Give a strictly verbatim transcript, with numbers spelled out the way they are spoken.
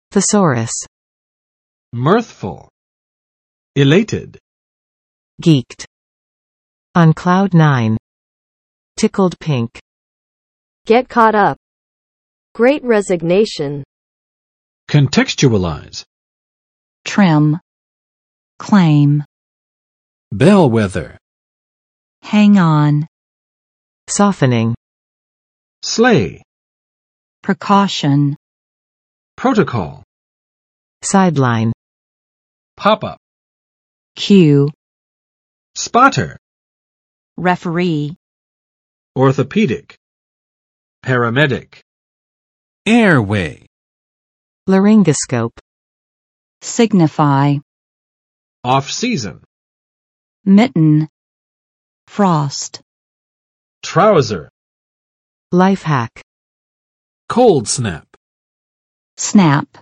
Thesaurus. Mirthful. Elated. Geeked. On cloud nine. Tickled pink. Get caught up. Great resignation. Contextualize. Trim. Claim. Bellwether. Hang on. Softening. Slay. Precaution. Protocol. Sideline. Pop-up. Cue. Spotter. Referee. Orthopedic. Paramedic. Airway. Laryngoscope. Signify. Off-season. Mitten. Frost. Trouser. Life hack. Cold snap. Snap.